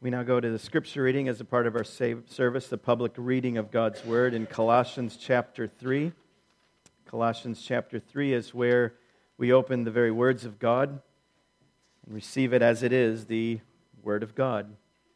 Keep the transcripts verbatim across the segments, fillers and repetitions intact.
We now go to the scripture reading as a part of our service, the public reading of God's Word in Colossians chapter three. Colossians chapter three is where we open the very words of God and receive it as it is, the Word of God.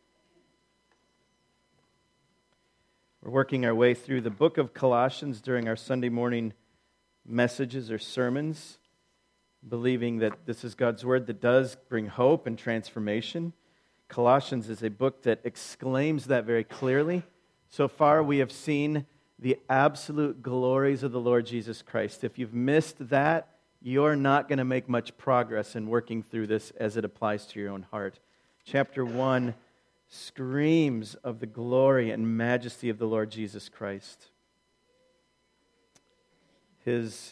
We're working our way through the book of Colossians during our Sunday morning messages or sermons, believing that this is God's Word that does bring hope and transformation. Colossians is a book that exclaims that very clearly. So far, we have seen the absolute glories of the Lord Jesus Christ. If you've missed that, you're not going to make much progress in working through this as it applies to your own heart. Chapter one screams of the glory and majesty of the Lord Jesus Christ. His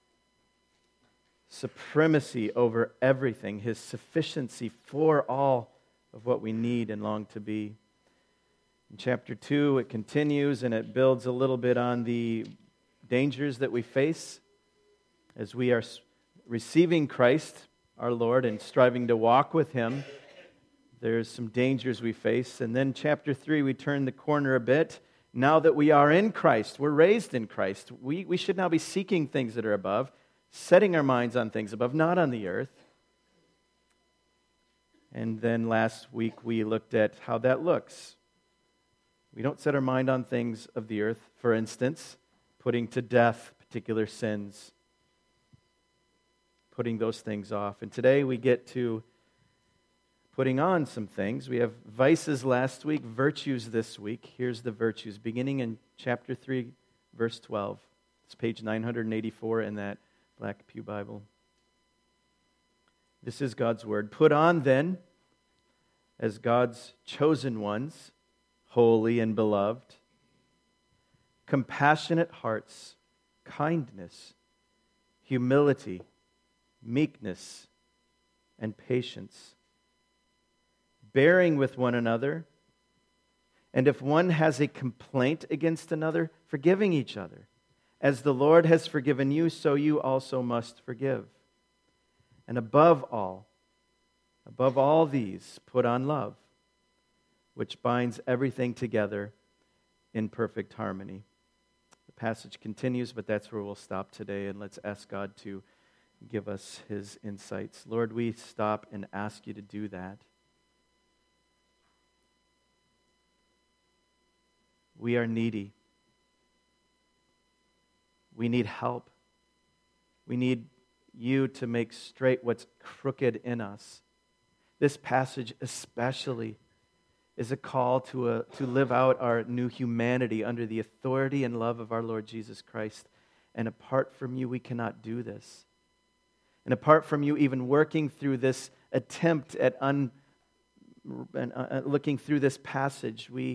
supremacy over everything, His sufficiency for all of what we need and long to be. In chapter two, it continues and it builds a little bit on the dangers that we face as we are receiving Christ, our Lord, and striving to walk with Him. There's some dangers we face. And then chapter three, we turn the corner a bit. Now that we are in Christ, we're raised in Christ, we, we should now be seeking things that are above, setting our minds on things above, not on the earth. And then last week we looked at how that looks. We don't set our mind on things of the earth, for instance, putting to death particular sins, putting those things off. And today we get to putting on some things. We have vices last week, virtues this week. Here's the virtues, beginning in chapter three, verse twelve. It's page nine eighty-four in that Black Pew Bible. This is God's Word. Put on then, as God's chosen ones, holy and beloved, compassionate hearts, kindness, humility, meekness, and patience, bearing with one another, and if one has a complaint against another, forgiving each other. As the Lord has forgiven you, so you also must forgive. And above all, above all these, put on love, which binds everything together in perfect harmony. The passage continues, but that's where we'll stop today, and let's ask God to give us His insights. Lord, we stop and ask You to do that. We are needy. We need help. We need You to make straight what's crooked in us. This passage especially is a call to, a, to live out our new humanity under the authority and love of our Lord Jesus Christ. And apart from You, we cannot do this. And apart from You even working through this attempt at un, uh, looking through this passage, we,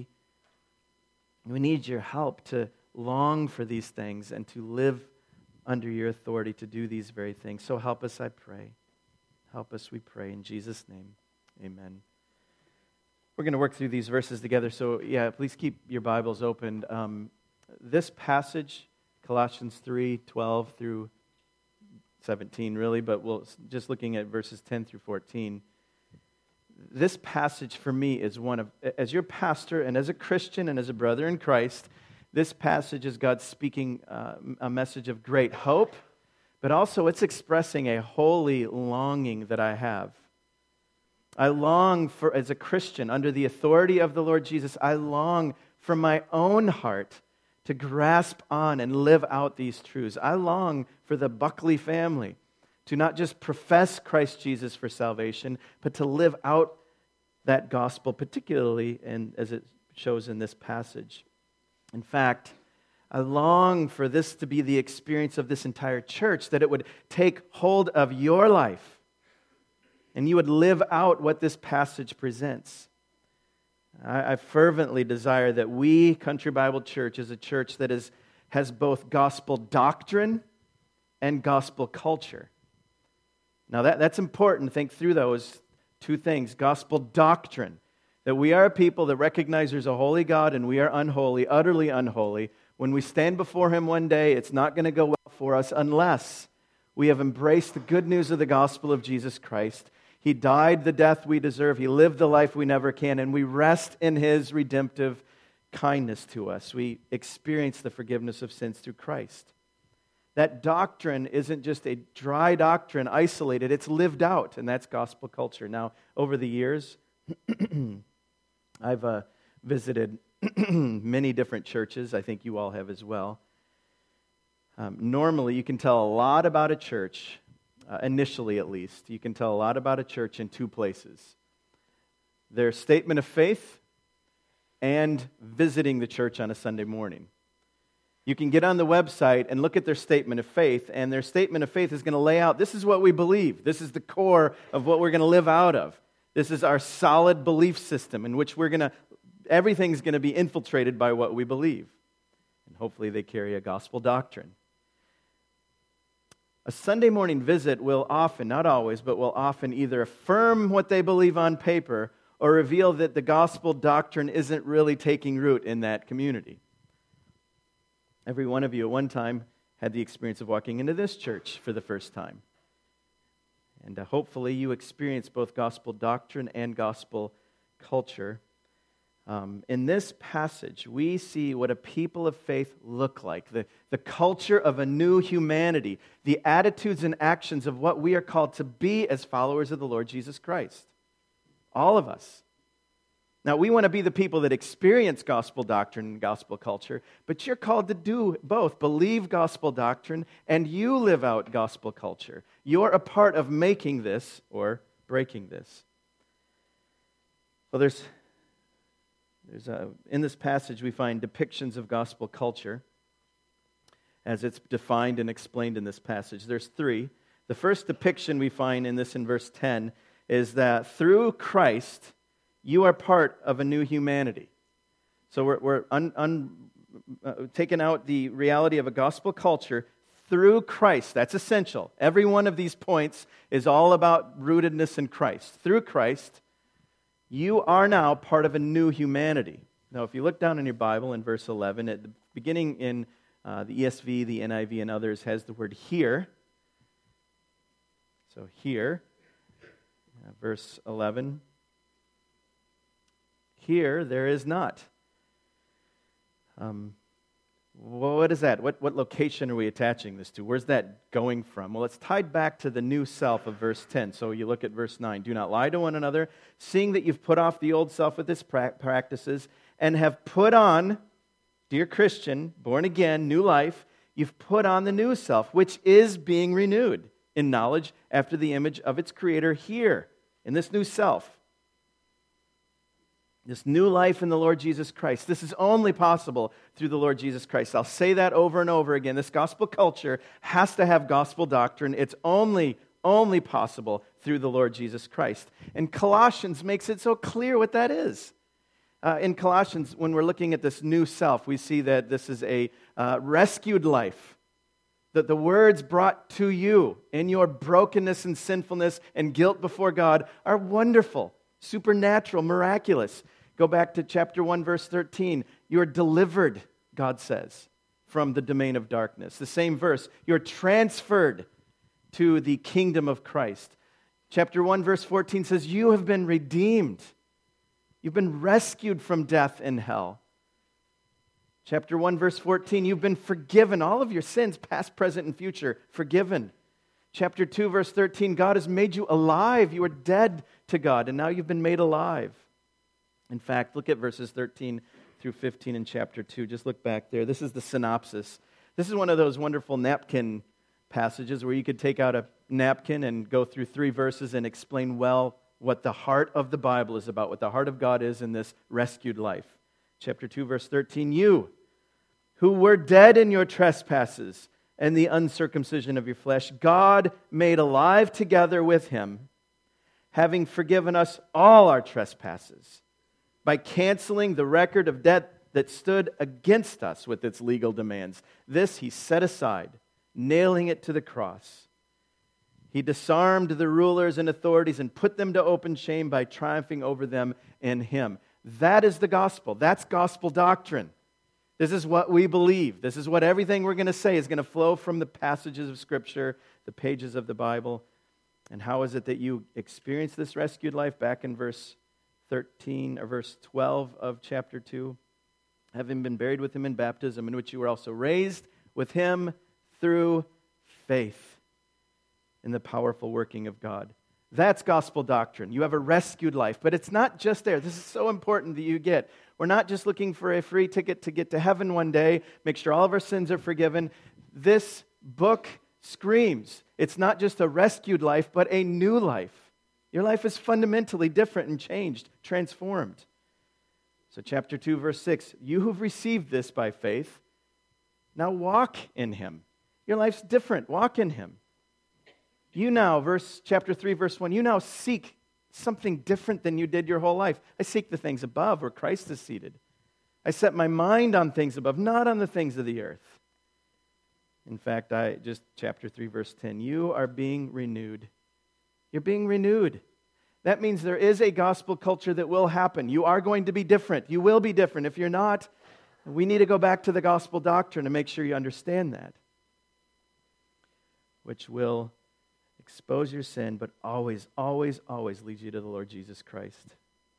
we need Your help to long for these things and to live under Your authority to do these very things. So help us, I pray. Help us, we pray. In Jesus' name, amen. We're going to work through these verses together, so yeah, please keep your Bibles open. Um, this passage, Colossians three, twelve through seventeen, really, but we'll just looking at verses ten through fourteen. This passage for me is one of, as your pastor and as a Christian and as a brother in Christ, this passage is God speaking uh, a message of great hope, but also it's expressing a holy longing that I have. I long for, as a Christian, under the authority of the Lord Jesus, I long for my own heart to grasp on and live out these truths. I long for the Buckley family to not just profess Christ Jesus for salvation, but to live out that gospel, particularly in, as it shows in this passage. In fact, I long for this to be the experience of this entire church, that it would take hold of your life and you would live out what this passage presents. I, I fervently desire that we, Country Bible Church, is a church that is, has both gospel doctrine and gospel culture. Now that, that's important. Think through those two things. Gospel doctrine, that we are a people that recognize there's a holy God and we are unholy, utterly unholy. When we stand before Him one day, it's not going to go well for us unless we have embraced the good news of the gospel of Jesus Christ He died the death we deserve. He lived the life we never can. And we rest in His redemptive kindness to us. We experience the forgiveness of sins through Christ. That doctrine isn't just a dry doctrine, isolated. It's lived out, and that's gospel culture. Now, over the years, I've uh, visited many different churches. I think you all have as well. Um, normally, you can tell a lot about a church, uh, initially at least. You can tell a lot about a church in two places. Their statement of faith and visiting the church on a Sunday morning. You can get on the website and look at their statement of faith, and their statement of faith is going to lay out, this is what we believe. This is the core of what we're going to live out of. This is our solid belief system in which we're going to, everything's going to be infiltrated by what we believe. And hopefully they carry a gospel doctrine. A Sunday morning visit will often, not always, but will often either affirm what they believe on paper or reveal that the gospel doctrine isn't really taking root in that community. Every one of you at one time had the experience of walking into this church for the first time. And uh, hopefully you experience both gospel doctrine and gospel culture. Um, in this passage, we see what a people of faith look like, the, the culture of a new humanity, the attitudes and actions of what we are called to be as followers of the Lord Jesus Christ. All of us. Now, we want to be the people that experience gospel doctrine and gospel culture, but you're called to do both. Believe gospel doctrine, and you live out gospel culture. You're a part of making this or breaking this. Well, there's, there's a, in this passage we find depictions of gospel culture as it's defined and explained in this passage. There's three. The first depiction we find in this in verse ten is that through Christ, you are part of a new humanity. So we're, we're un, un, uh, taking out the reality of a gospel culture through Christ. That's essential. Every one of these points is all about rootedness in Christ. Through Christ, you are now part of a new humanity. Now, if you look down in your Bible in verse eleven, at the beginning in uh, the E S V, the N I V, and others has the word here. So here, uh, verse eleven. Here, there is not. Um, what is that? What, what location are we attaching this to? Where's that going from? Well, it's tied back to the new self of verse ten. So you look at verse nine. Do not lie to one another, seeing that you've put off the old self with its pra- practices and have put on, dear Christian, born again, new life, you've put on the new self, which is being renewed in knowledge after the image of its creator here, in this new self. This new life in the Lord Jesus Christ. This is only possible through the Lord Jesus Christ. I'll say that over and over again. This gospel culture has to have gospel doctrine. It's only, only possible through the Lord Jesus Christ. And Colossians makes it so clear what that is. Uh, in Colossians, when we're looking at this new self, we see that this is a uh, rescued life. That the words brought to you in your brokenness and sinfulness and guilt before God are wonderful, supernatural, miraculous. Go back to chapter one, verse thirteen. You're delivered, God says, from the domain of darkness. The same verse. You're transferred to the kingdom of Christ. Chapter one, verse fourteen says, you have been redeemed. You've been rescued from death and hell. Chapter one, verse fourteen, you've been forgiven. All of your sins, past, present, and future, forgiven. Chapter two, verse thirteen, God has made you alive. You were dead to God, and now you've been made alive. In fact, look at verses thirteen through fifteen in chapter two. Just look back there. This is the synopsis. This is one of those wonderful napkin passages where you could take out a napkin and go through three verses and explain well what the heart of the Bible is about, what the heart of God is in this rescued life. Chapter two, verse thirteen, you who were dead in your trespasses and the uncircumcision of your flesh, God made alive together with him, having forgiven us all our trespasses, by canceling the record of debt that stood against us with its legal demands. This he set aside, nailing it to the cross. He disarmed the rulers and authorities and put them to open shame by triumphing over them in him. That is the gospel. That's gospel doctrine. This is what we believe. This is what everything we're going to say is going to flow from the passages of Scripture, the pages of the Bible. And how is it that you experience this rescued life? Back in verse thirteen or verse twelve of chapter two. Having been buried with him in baptism, in which you were also raised with him through faith in the powerful working of God. That's gospel doctrine. You have a rescued life, but it's not just there. This is so important that you get. We're not just looking for a free ticket to get to heaven one day, make sure all of our sins are forgiven. This book screams, it's not just a rescued life, but a new life. Your life is fundamentally different and changed, transformed. So chapter two, verse six, you who've received this by faith, now walk in him. Your life's different. Walk in him. You now, verse chapter three, verse one, you now seek something different than you did your whole life. I seek the things above where Christ is seated. I set my mind on things above, not on the things of the earth. In fact, I just chapter three, verse ten, you are being renewed. You're being renewed. That means there is a gospel culture that will happen. You are going to be different. You will be different. If you're not, we need to go back to the gospel doctrine to make sure you understand that, which will expose your sin, but always, always, always leads you to the Lord Jesus Christ.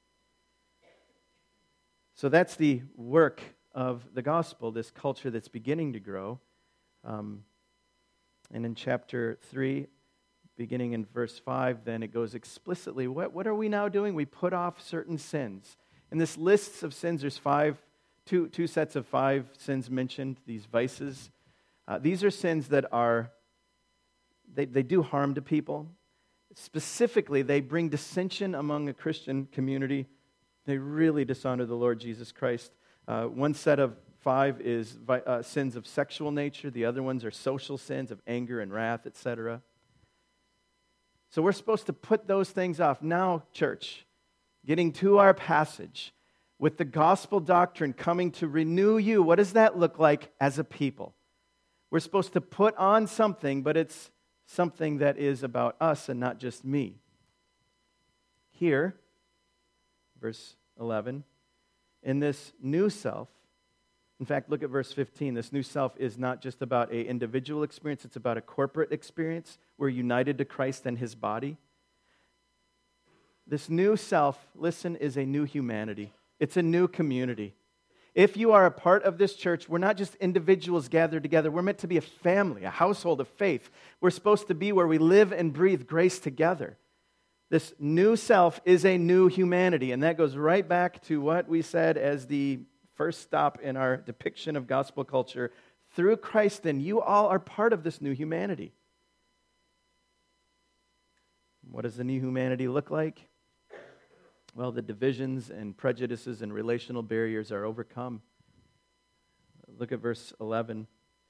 So that's the work of the gospel, this culture that's beginning to grow. Um, and in chapter three, beginning in verse five, then it goes explicitly, what, what are we now doing? We put off certain sins. In this list of sins, there's five, two, two sets of five sins mentioned, these vices. Uh, these are sins that are They, they do harm to people. Specifically, they bring dissension among a Christian community. They really dishonor the Lord Jesus Christ. Uh, one set of five is vi- uh, sins of sexual nature. The other ones are social sins of anger and wrath, et cetera. So we're supposed to put those things off. Now, church, getting to our passage, with the gospel doctrine coming to renew you, what does that look like as a people? We're supposed to put on something, but it's something that is about us and not just me. Here, verse eleven, in this new self, in fact, look at verse fifteen. This new self is not just about an individual experience, it's about a corporate experience. We're united to Christ and his body. This new self, listen, is a new humanity. It's a new community. If you are a part of this church, we're not just individuals gathered together. We're meant to be a family, a household of faith. We're supposed to be where we live and breathe grace together. This new self is a new humanity, and that goes right back to what we said as the first stop in our depiction of gospel culture. Through Christ, then, you all are part of this new humanity. What does the new humanity look like? Well, the divisions and prejudices and relational barriers are overcome. Look at verse eleven.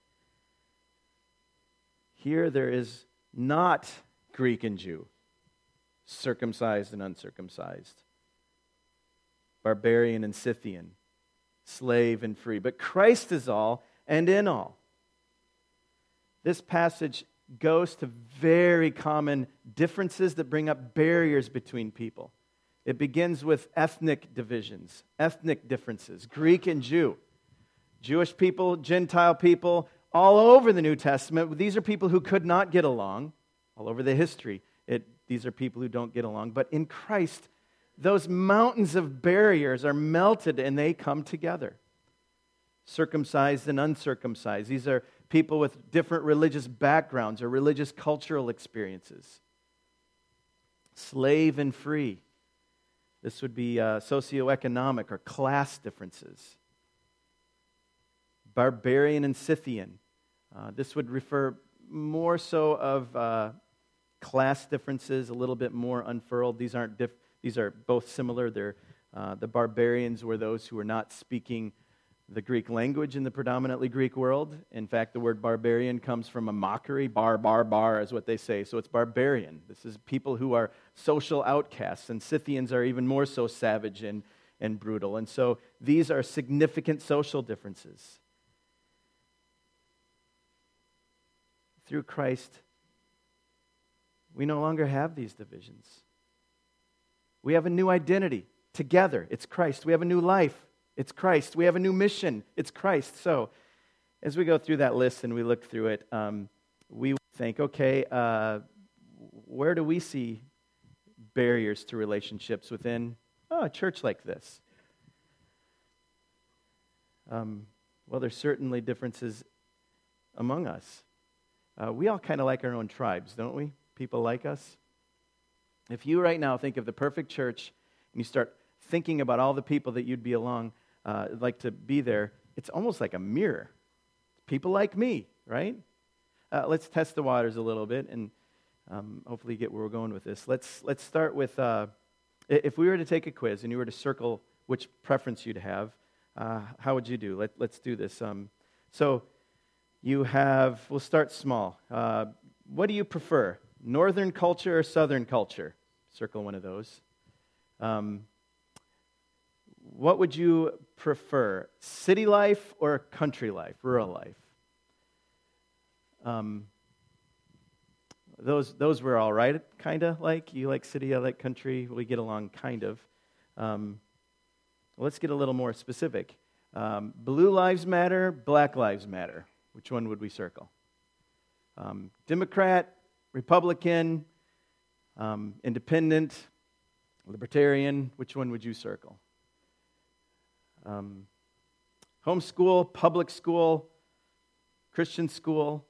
Here there is not Greek and Jew, circumcised and uncircumcised, barbarian and Scythian, slave and free, but Christ is all and in all. This passage goes to very common differences that bring up barriers between people. It begins with ethnic divisions, ethnic differences, Greek and Jew. Jewish people, Gentile people, all over the New Testament, these are people who could not get along. All over the history, it, these are people who don't get along. But in Christ, those mountains of barriers are melted and they come together. Circumcised and uncircumcised. These are people with different religious backgrounds or religious cultural experiences. Slave and free. This would be uh, socioeconomic or class differences. Barbarian and Scythian. Uh, this would refer more so of uh, class differences, a little bit more unfurled. These aren't diff- these are both similar. They're uh, the barbarians were those who were not speaking the Greek language in the predominantly Greek world. In fact, the word barbarian comes from a mockery. Bar, bar, bar is what they say. So it's barbarian. This is people who are social outcasts. And Scythians are even more so savage and, and brutal. And so these are significant social differences. Through Christ, we no longer have these divisions. We have a new identity together. It's Christ. We have a new life. It's Christ. We have a new mission. It's Christ. So, as we go through that list and we look through it, um, we think, okay, uh, where do we see barriers to relationships within oh, a church like this? Um, well, there's certainly differences among us. Uh, we all kind of like our own tribes, don't we? People like us. If you right now think of the perfect church and you start thinking about all the people that you'd be along, uh, like to be there, it's almost like a mirror. People like me, right? Uh, let's test the waters a little bit and um, hopefully get where we're going with this. Let's let's start with, uh, if we were to take a quiz and you were to circle which preference you'd have, uh, how would you do? Let, let's do this. Um, so you have, we'll start small. Uh, what do you prefer, northern culture or southern culture? Circle one of those. Um, what would you prefer, city life or country life, rural life? Um, those those were all right, kind of like. You like city, I like country. We get along, kind of. Um, let's get a little more specific. Um, blue lives matter, black lives matter. Which one would we circle? Um, Democrat, Republican, um, independent, libertarian. Which one would you circle? Um, homeschool, public school, Christian school.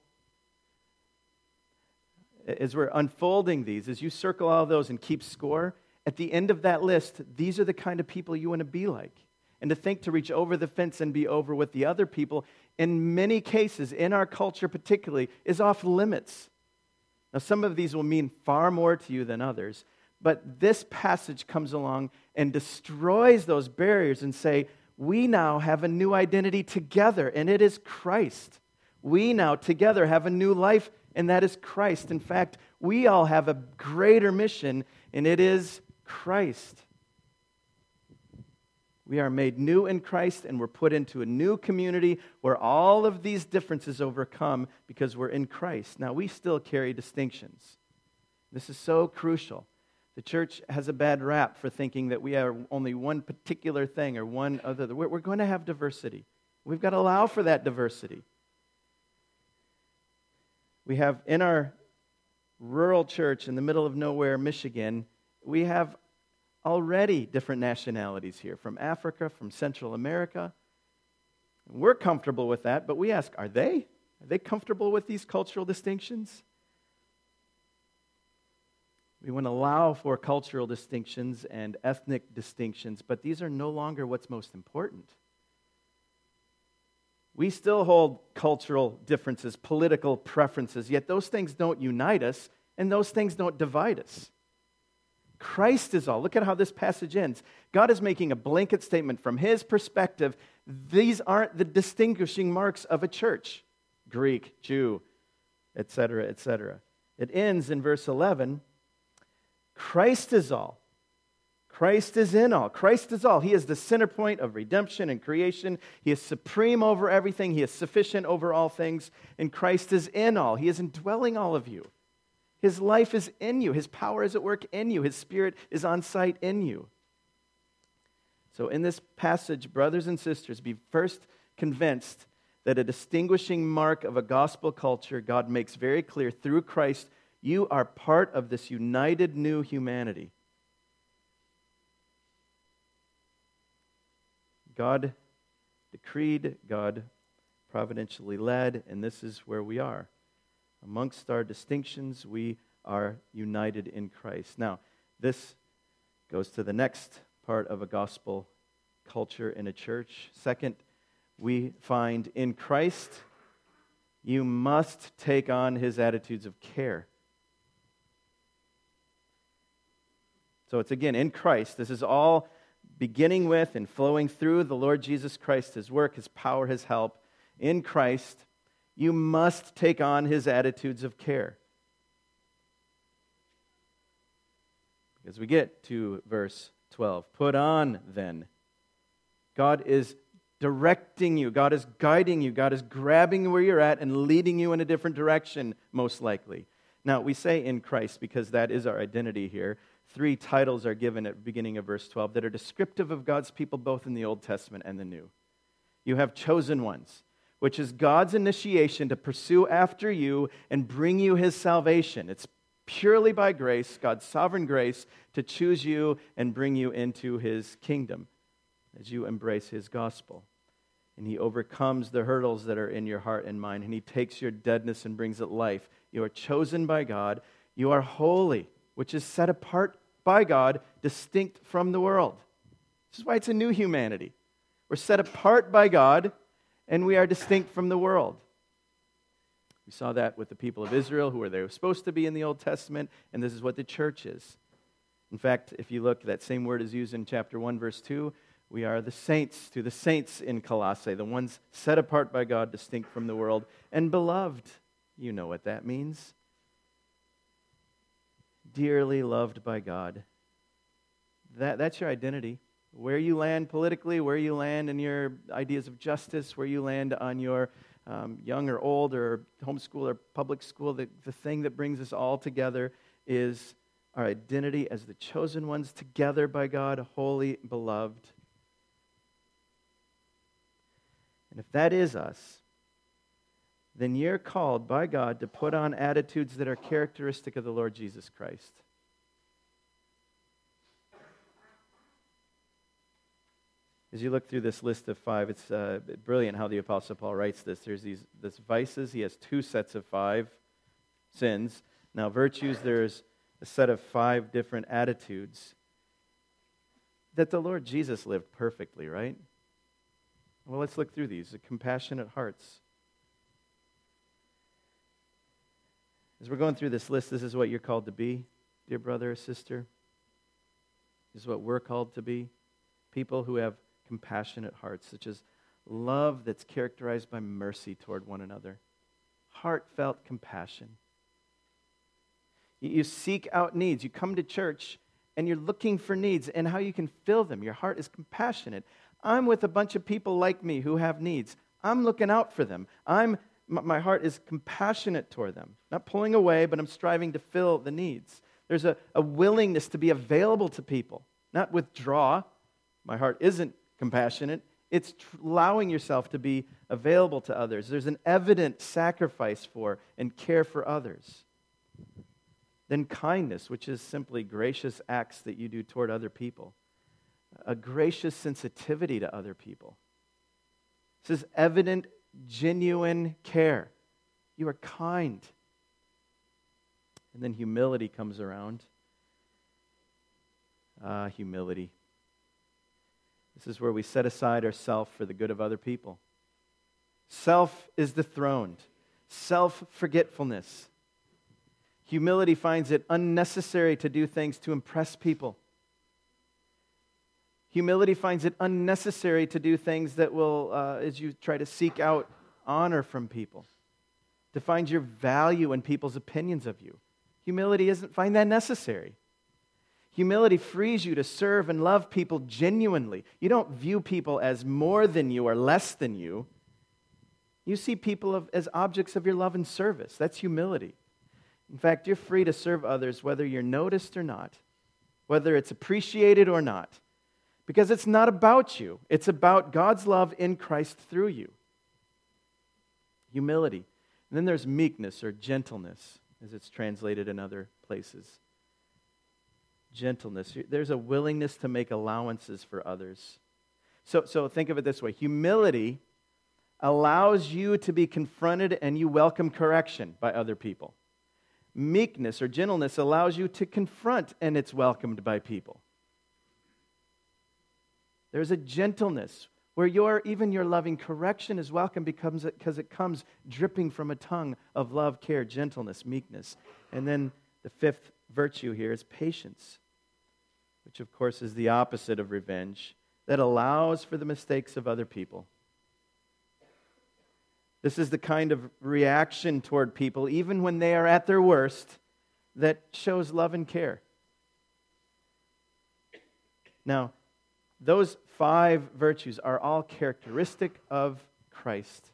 As we're unfolding these, as you circle all those and keep score, at the end of that list, these are the kind of people you want to be like. And to think to reach over the fence and be over with the other people, in many cases, in our culture particularly, is off limits. Now, some of these will mean far more to you than others, but this passage comes along and destroys those barriers and say, we now have a new identity together, and it is Christ. We now together have a new life, and that is Christ. In fact, we all have a greater mission, and it is Christ. We are made new in Christ, and we're put into a new community where all of these differences overcome because we're in Christ. Now, we still carry distinctions. This is so crucial. The church has a bad rap for thinking that we are only one particular thing or one other. We're, we're going to have diversity. We've got to allow for that diversity. We have in our rural church in the middle of nowhere, Michigan, we have already different nationalities here, from Africa, from Central America. We're comfortable with that, but we ask, are they? Are they comfortable with these cultural distinctions? We want to allow for cultural distinctions and ethnic distinctions, but these are no longer what's most important. We still hold cultural differences, political preferences, yet those things don't unite us, and those things don't divide us. Christ is all. Look at how this passage ends. God is making a blanket statement from His perspective. These aren't the distinguishing marks of a church. Greek, Jew, et cetera, et cetera. It ends in verse eleven. Christ is all. Christ is in all. Christ is all. He is the center point of redemption and creation. He is supreme over everything. He is sufficient over all things. And Christ is in all. He is indwelling all of you. His life is in you. His power is at work in you. His Spirit is on site in you. So in this passage, brothers and sisters, be first convinced that a distinguishing mark of a gospel culture God makes very clear through Christ, you are part of this united new humanity. God decreed, God providentially led, and this is where we are. Amongst our distinctions, we are united in Christ. Now, this goes to the next part of a gospel culture in a church. Second, we find in Christ, you must take on His attitudes of care. So it's again, in Christ. This is all beginning with and flowing through the Lord Jesus Christ, His work, His power, His help. In Christ, you must take on His attitudes of care. As we get to verse twelve, put on then. God is directing you. God is guiding you. God is grabbing where you're at and leading you in a different direction, most likely. Now, we say in Christ because that is our identity here. Three titles are given at the beginning of verse twelve that are descriptive of God's people both in the Old Testament and the New. You have chosen ones, which is God's initiation to pursue after you and bring you His salvation. It's purely by grace, God's sovereign grace, to choose you and bring you into his kingdom as you embrace his gospel. And he overcomes the hurdles that are in your heart and mind, and he takes your deadness and brings it life. You are chosen by God. You are holy, which is set apart by God, distinct from the world. This is why it's a new humanity. We're set apart by God, and we are distinct from the world. We saw that with the people of Israel, who were they were supposed to be in the Old Testament, and this is what the church is. In fact, if you look, that same word is used in chapter one, verse two. We are the saints, to the saints in Colossae, the ones set apart by God, distinct from the world, and beloved. You know what that means. Dearly loved by God. That, that's your identity. Where you land politically, where you land in your ideas of justice, where you land on your um, young or old or homeschool or public school, the, the thing that brings us all together is our identity as the chosen ones together by God, holy, beloved. And if that is us, then you're called by God to put on attitudes that are characteristic of the Lord Jesus Christ. As you look through this list of five, it's uh, brilliant how the Apostle Paul writes this. There's these this vices. He has two sets of five sins. Now, virtues, there's a set of five different attitudes that the Lord Jesus lived perfectly, right? Well, let's look through these. The compassionate hearts. As we're going through this list, this is what you're called to be, dear brother or sister. This is what we're called to be. People who have compassionate hearts, such as love that's characterized by mercy toward one another. Heartfelt compassion. You, you seek out needs. You come to church and you're looking for needs and how you can fill them. Your heart is compassionate. I'm with a bunch of people like me who have needs. I'm looking out for them. I'm my heart is compassionate toward them. Not pulling away, but I'm striving to fill the needs. There's a, a willingness to be available to people, not withdraw. My heart isn't compassionate. It's tr- allowing yourself to be available to others. There's an evident sacrifice for and care for others. Then kindness, which is simply gracious acts that you do toward other people. A gracious sensitivity to other people. This is evident, genuine care. You are kind. And then humility comes around. Ah, humility. This is where we set aside ourselves for the good of other people. Self is dethroned. Self-forgetfulness. Humility finds it unnecessary to do things to impress people. Humility finds it unnecessary to do things that will, uh, as you try to seek out honor from people, to find your value in people's opinions of you. Humility doesn't find that necessary. Humility frees you to serve and love people genuinely. You don't view people as more than you or less than you. You see people of, as objects of your love and service. That's humility. In fact, you're free to serve others whether you're noticed or not, whether it's appreciated or not. Because it's not about you. It's about God's love in Christ through you. Humility. And then there's meekness or gentleness, as it's translated in other places. Gentleness. There's a willingness to make allowances for others. So, so think of it this way. Humility allows you to be confronted and you welcome correction by other people. Meekness or gentleness allows you to confront and it's welcomed by people. There's a gentleness where your even your loving correction is welcome because it, because it comes dripping from a tongue of love, care, gentleness, meekness. And then the fifth virtue here is patience, which of course is the opposite of revenge, that allows for the mistakes of other people. This is the kind of reaction toward people, even when they are at their worst, that shows love and care. Now, those five virtues are all characteristic of Christ.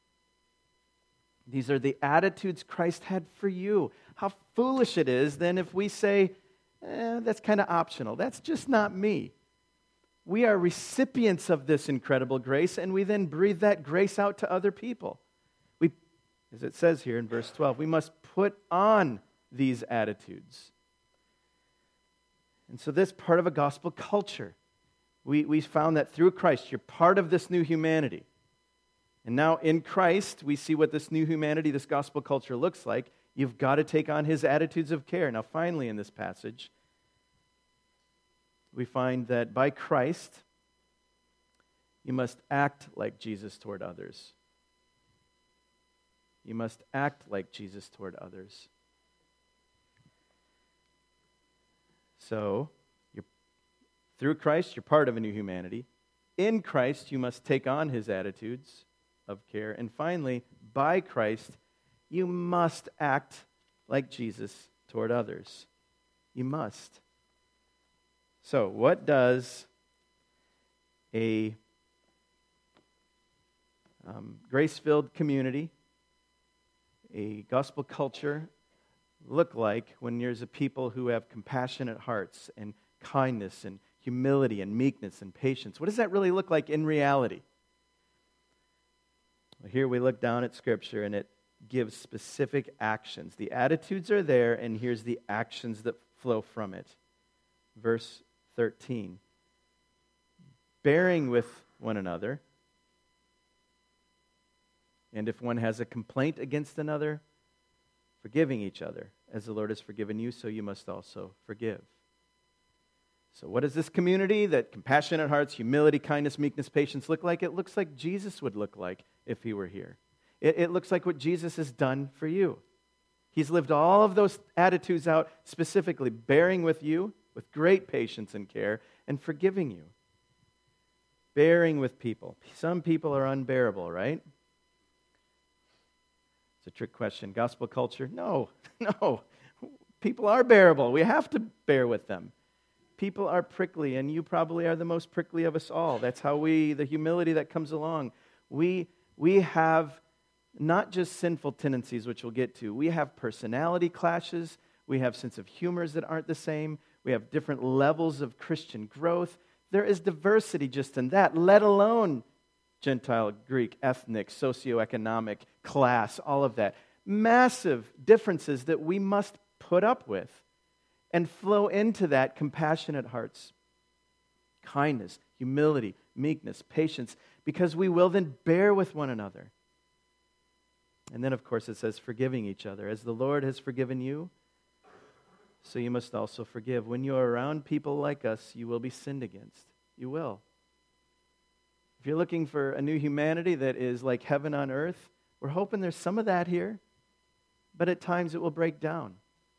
These are the attitudes Christ had for you. How foolish it is then if we say, eh, that's kind of optional. That's just not me. We are recipients of this incredible grace, and we then breathe that grace out to other people. We, as it says here in verse twelve, we must put on these attitudes. And so this part of a gospel culture. We, we found that through Christ, you're part of this new humanity. And now in Christ, we see what this new humanity, this gospel culture looks like. You've got to take on his attitudes of care. Now finally in this passage, we find that by Christ, you must act like Jesus toward others. You must act like Jesus toward others. So, you're, through Christ, you're part of a new humanity. In Christ, you must take on his attitudes of care. And finally, by Christ, you must act like Jesus toward others. You must. So, what does a um, grace-filled community, a gospel culture, look like when there's a people who have compassionate hearts and kindness and humility and meekness and patience? What does that really look like in reality? Well, here we look down at Scripture and it gives specific actions. The attitudes are there, and here's the actions that flow from it. Verse thirteen. Bearing with one another, and if one has a complaint against another, forgiving each other. As the Lord has forgiven you, so you must also forgive. So what does this community, that compassionate hearts, humility, kindness, meekness, patience look like? It looks like Jesus would look like if he were here. It, it looks like what Jesus has done for you. He's lived all of those attitudes out, specifically bearing with you with great patience and care and forgiving you. Bearing with people. Some people are unbearable, right? It's a trick question. Gospel culture? No, no. People are bearable. We have to bear with them. People are prickly, and you probably are the most prickly of us all. That's how we, the humility that comes along. We, we have not just sinful tendencies, which we'll get to. We have personality clashes. We have sense of humors that aren't the same. We have different levels of Christian growth. There is diversity just in that, let alone Gentile, Greek, ethnic, socioeconomic, class, all of that. Massive differences that we must put up with and flow into that compassionate hearts, kindness, humility, meekness, patience, because we will then bear with one another. And then, of course, it says forgiving each other. As the Lord has forgiven you, so you must also forgive. When you are around people like us, you will be sinned against. You will. If you're looking for a new humanity that is like heaven on earth, we're hoping there's some of that here, but at times it will break down.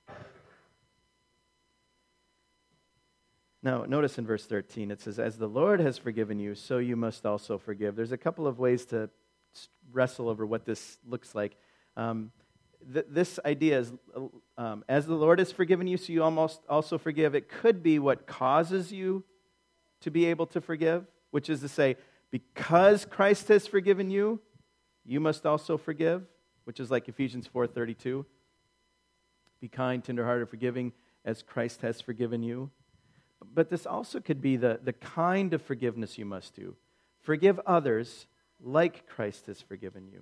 Now, notice in verse thirteen, it says, as the Lord has forgiven you, so you must also forgive. There's a couple of ways to wrestle over what this looks like. Um, th- this idea is, um, as the Lord has forgiven you, so you almost also forgive. It could be what causes you to be able to forgive, which is to say, because Christ has forgiven you, you must also forgive, which is like Ephesians four thirty-two. Be kind, tenderhearted, forgiving, as Christ has forgiven you. But this also could be the, the kind of forgiveness you must do. Forgive others like Christ has forgiven you.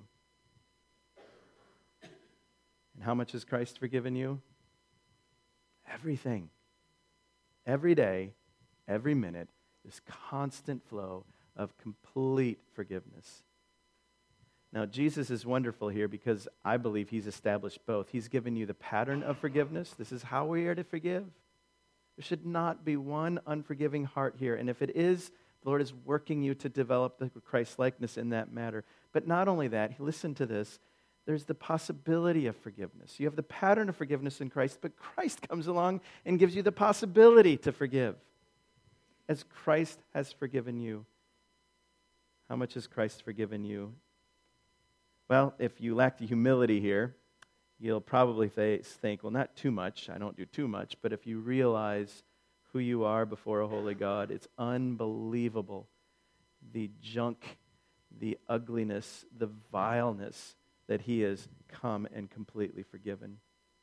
And how much has Christ forgiven you? Everything. Every day, every minute, this constant flow of complete forgiveness. Now, Jesus is wonderful here because I believe he's established both. He's given you the pattern of forgiveness. This is how we are to forgive. There should not be one unforgiving heart here. And if it is, the Lord is working you to develop the Christ-likeness in that matter. But not only that, listen to this, there's the possibility of forgiveness. You have the pattern of forgiveness in Christ, but Christ comes along and gives you the possibility to forgive. As Christ has forgiven you. How much has Christ forgiven you? Well, if you lack the humility here, you'll probably think, well, not too much. I don't do too much. But if you realize who you are before a holy God, it's unbelievable. The junk, the ugliness, the vileness that he has come and completely forgiven.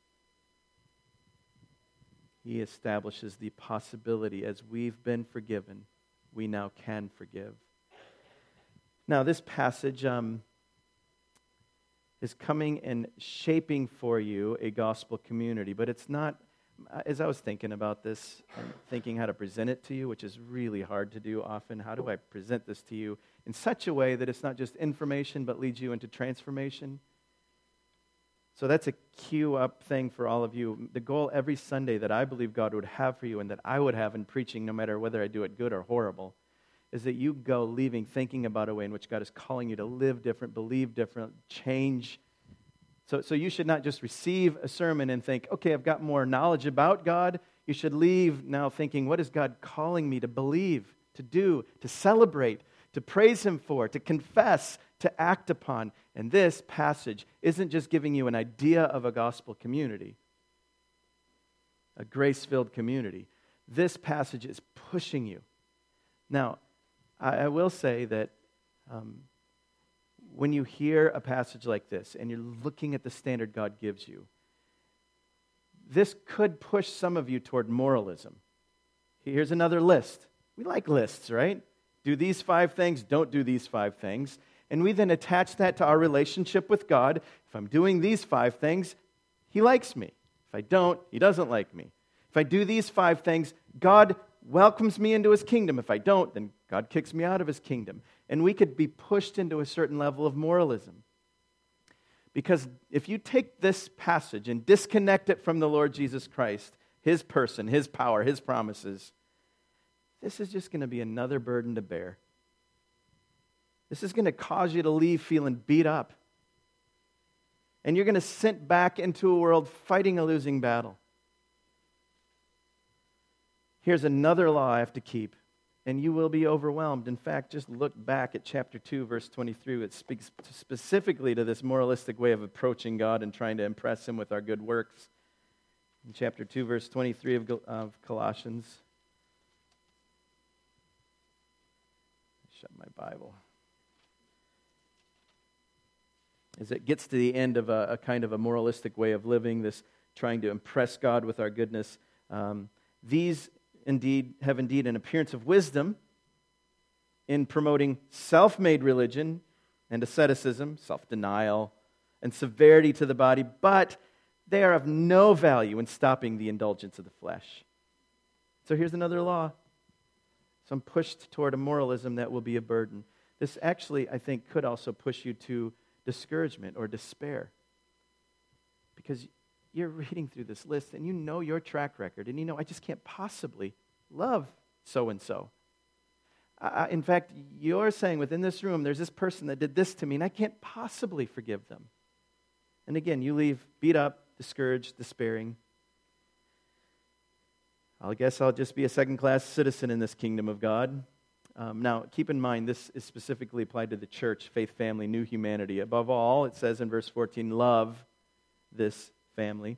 He establishes the possibility, as we've been forgiven, we now can forgive. Now, this passage, um, is coming and shaping for you a gospel community. But it's not, as I was thinking about this and thinking how to present it to you, which is really hard to do often, how do I present this to you in such a way that it's not just information but leads you into transformation? So that's a cue up thing for all of you. The goal every Sunday that I believe God would have for you and that I would have in preaching, no matter whether I do it good or horrible, is that you go leaving thinking about a way in which God is calling you to live different, believe different, change. So, so you should not just receive a sermon and think, okay, I've got more knowledge about God. You should leave now thinking, what is God calling me to believe, to do, to celebrate, to praise Him for, to confess, to act upon? And this passage isn't just giving you an idea of a gospel community, a grace-filled community. This passage is pushing you. Now, I, I will say that um, when you hear a passage like this and you're looking at the standard God gives you, this could push some of you toward moralism. Here's another list. We like lists, right? Do these five things, don't do these five things. And we then attach that to our relationship with God. If I'm doing these five things, He likes me. If I don't, He doesn't like me. If I do these five things, God welcomes me into His kingdom. If I don't, then God kicks me out of His kingdom. And we could be pushed into a certain level of moralism. Because if you take this passage and disconnect it from the Lord Jesus Christ, His person, His power, His promises, this is just going to be another burden to bear. This is going to cause you to leave feeling beat up. And you're going to sink back into a world fighting a losing battle. Here's another law I have to keep, and you will be overwhelmed. In fact, just look back at chapter two, verse twenty-three. It speaks specifically to this moralistic way of approaching God and trying to impress Him with our good works. In chapter two, verse twenty-three of, of Colossians. Shut my Bible. As it gets to the end of a, a kind of a moralistic way of living, this trying to impress God with our goodness, um, these indeed have indeed an appearance of wisdom in promoting self-made religion and asceticism, self-denial, and severity to the body, but they are of no value in stopping the indulgence of the flesh. So here's another law. So I'm pushed toward a moralism that will be a burden. This actually, I think, could also push you to discouragement or despair. Because you're reading through this list and you know your track record and you know, I just can't possibly love so-and-so. I, in fact, you're saying within this room, there's this person that did this to me and I can't possibly forgive them. And again, you leave beat up, discouraged, despairing. I guess I'll just be a second-class citizen in this kingdom of God. Um, now, keep in mind, this is specifically applied to the church, faith, family, new humanity. Above all, it says in verse fourteen, love this family.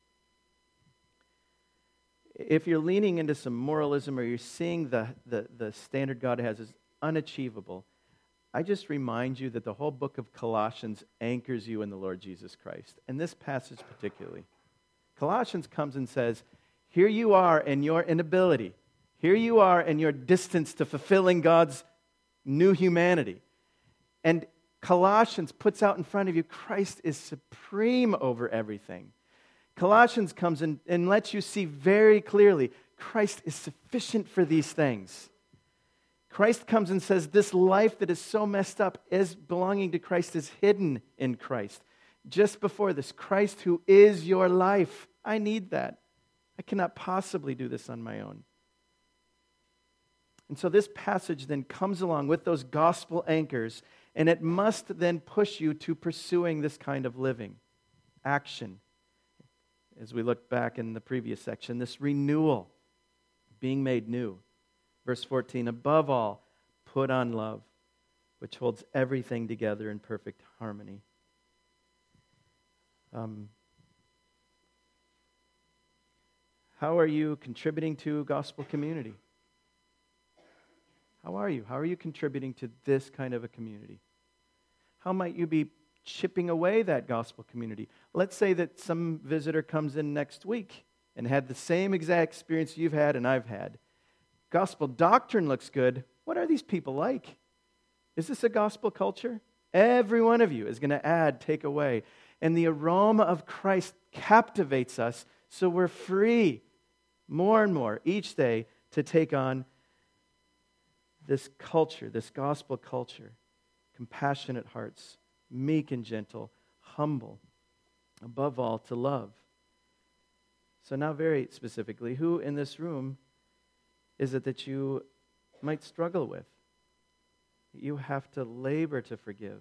If you're leaning into some moralism or you're seeing the, the, the standard God has as unachievable, I just remind you that the whole book of Colossians anchors you in the Lord Jesus Christ. And this passage particularly. Colossians comes and says, here you are in your inability. Here you are in your distance to fulfilling God's new humanity. And Colossians puts out in front of you, Christ is supreme over everything. Colossians comes in and lets you see very clearly, Christ is sufficient for these things. Christ comes and says, this life that is so messed up as belonging to Christ is hidden in Christ. Just before this, Christ who is your life. I need that. I cannot possibly do this on my own. And so this passage then comes along with those gospel anchors, and it must then push you to pursuing this kind of living, action. As we look back in the previous section, this renewal, being made new. Verse fourteen, above all, put on love, which holds everything together in perfect harmony. Um, how are you contributing to gospel community? How are you? How are you contributing to this kind of a community? How might you be chipping away that gospel community? Let's say that some visitor comes in next week and had the same exact experience you've had and I've had. Gospel doctrine looks good. What are these people like? Is this a gospel culture? Every one of you is going to add, take away. And the aroma of Christ captivates us, so we're free more and more each day to take on this culture, this gospel culture. Compassionate hearts, meek and gentle, humble, above all, to love. So now very specifically, who in this room is it that you might struggle with? You have to labor to forgive.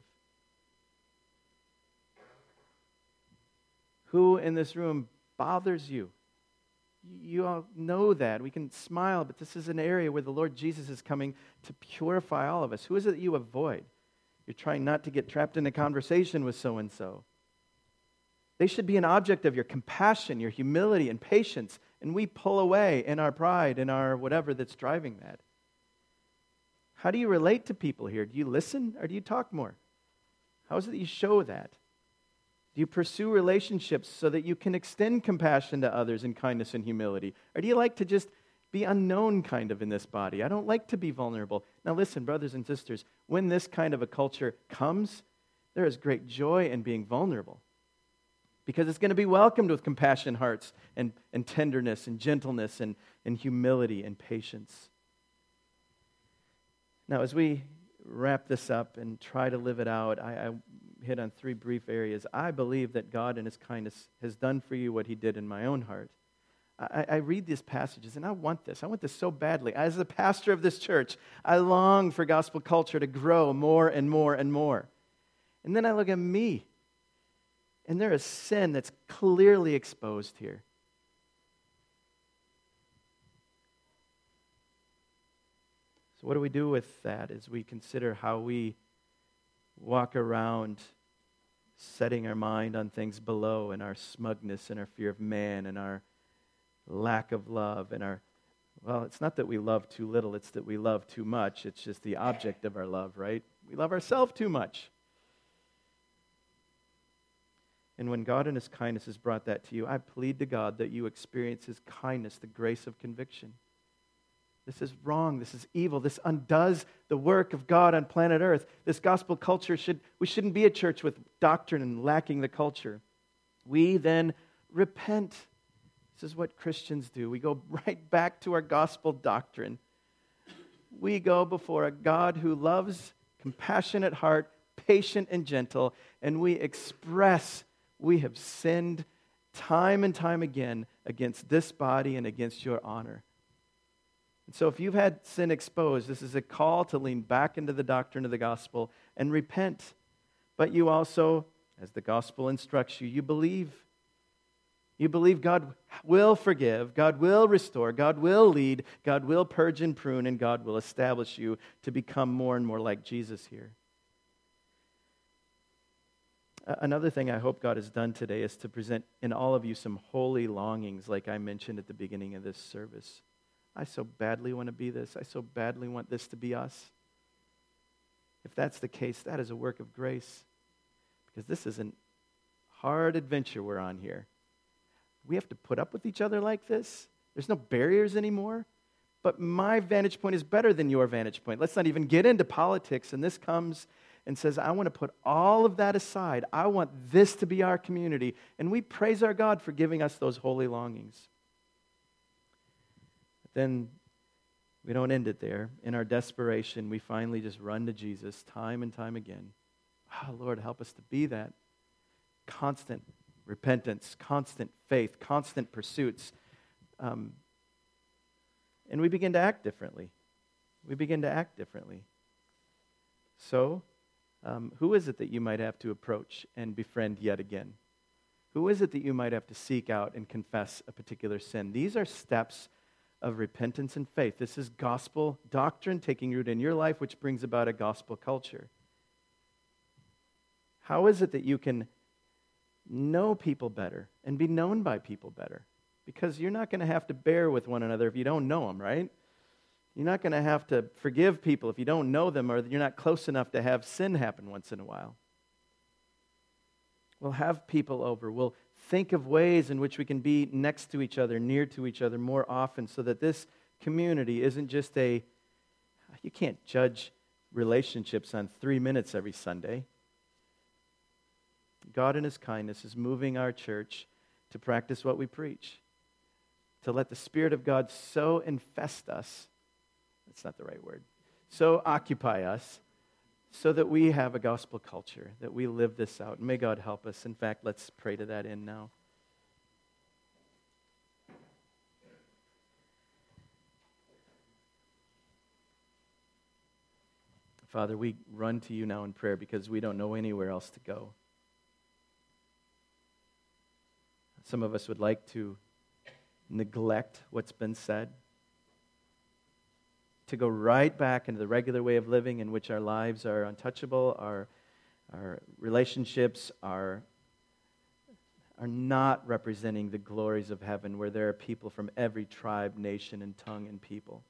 Who in this room bothers you? You all know that. We can smile, but this is an area where the Lord Jesus is coming to purify all of us. Who is it that you avoid? You're trying not to get trapped in a conversation with so-and-so. They should be an object of your compassion, your humility, and patience, and we pull away in our pride, in our whatever that's driving that. How do you relate to people here? Do you listen or do you talk more? How is it that you show that? Do you pursue relationships so that you can extend compassion to others in kindness and humility? Or do you like to just be unknown kind of in this body? I don't like to be vulnerable. Now listen, brothers and sisters, when this kind of a culture comes, there is great joy in being vulnerable. Because it's going to be welcomed with compassion hearts and, and tenderness and gentleness and, and humility and patience. Now, as we wrap this up and try to live it out, I, I hit on three brief areas. I believe that God in His kindness has done for you what He did in my own heart. I, I read these passages, and I want this. I want this so badly. As the pastor of this church, I long for gospel culture to grow more and more and more. And then I look at me, and there is sin that's clearly exposed here. So what do we do with that as we consider how we walk around setting our mind on things below and our smugness and our fear of man and our lack of love and our, well, it's not that we love too little, it's that we love too much. It's just the object of our love, right? We love ourselves too much. And when God in His kindness has brought that to you, I plead to God that you experience His kindness, the grace of conviction. This is wrong. This is evil. This undoes the work of God on planet Earth. This gospel culture should, we shouldn't be a church with doctrine and lacking the culture. We then repent. This is what Christians do. We go right back to our gospel doctrine. We go before a God who loves, compassionate heart, patient and gentle, and we express we have sinned time and time again against this body and against your honor. And so if you've had sin exposed, this is a call to lean back into the doctrine of the gospel and repent. But you also, as the gospel instructs you, you believe. You believe God will forgive, God will restore, God will lead, God will purge and prune, and God will establish you to become more and more like Jesus here. Another thing I hope God has done today is to present in all of you some holy longings, like I mentioned at the beginning of this service. I so badly want to be this. I so badly want this to be us. If that's the case, that is a work of grace. Because this is a hard adventure we're on here. We have to put up with each other like this. There's no barriers anymore. But my vantage point is better than your vantage point. Let's not even get into politics. And this comes and says, I want to put all of that aside. I want this to be our community. And we praise our God for giving us those holy longings. But then we don't end it there. In our desperation, we finally just run to Jesus time and time again. Oh, Lord, help us to be that. Constant repentance, constant faith, constant pursuits. Um, and we begin to act differently. We begin to act differently. So, um, who is it that you might have to approach and befriend yet again? Who is it that you might have to seek out and confess a particular sin? These are steps of repentance and faith. This is gospel doctrine taking root in your life, which brings about a gospel culture. How is it that you can know people better and be known by people better? Because you're not going to have to bear with one another if you don't know them, right? You're not going to have to forgive people if you don't know them, or you're not close enough to have sin happen once in a while. We'll have people over. We'll think of ways in which we can be next to each other, near to each other more often, so that this community isn't just a, you can't judge relationships on three minutes every Sunday. God in his kindness is moving our church to practice what we preach, to let the Spirit of God so infest us, that's not the right word, so occupy us, so that we have a gospel culture, that we live this out. And may God help us. In fact, let's pray to that end now. Father, we run to you now in prayer because we don't know anywhere else to go. Some of us would like to neglect what's been said, to go right back into the regular way of living in which our lives are untouchable, our, our relationships are, are not representing the glories of heaven, where there are people from every tribe, nation, and tongue and people.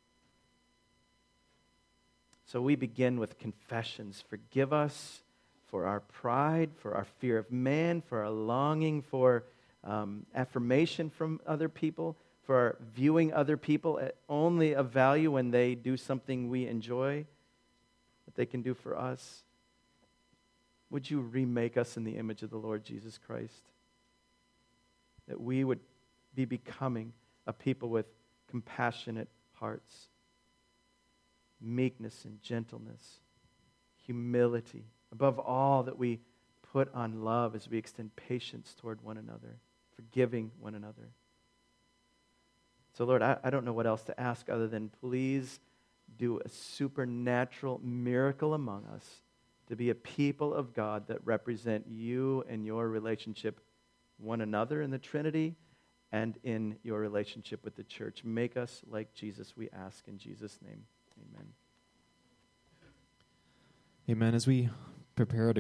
So we begin with confessions. Forgive us for our pride, for our fear of man, for our longing for um, affirmation from other people, for our viewing other people at only of value when they do something we enjoy, that they can do for us. Would you remake us in the image of the Lord Jesus Christ? That we would be becoming a people with compassionate hearts, meekness and gentleness, humility. Above all, that we put on love as we extend patience toward one another, forgiving one another. So, Lord, I, I don't know what else to ask other than please do a supernatural miracle among us to be a people of God that represent you and your relationship one another in the Trinity and in your relationship with the church. Make us like Jesus, we ask in Jesus' name. Amen. Amen. As we prepare to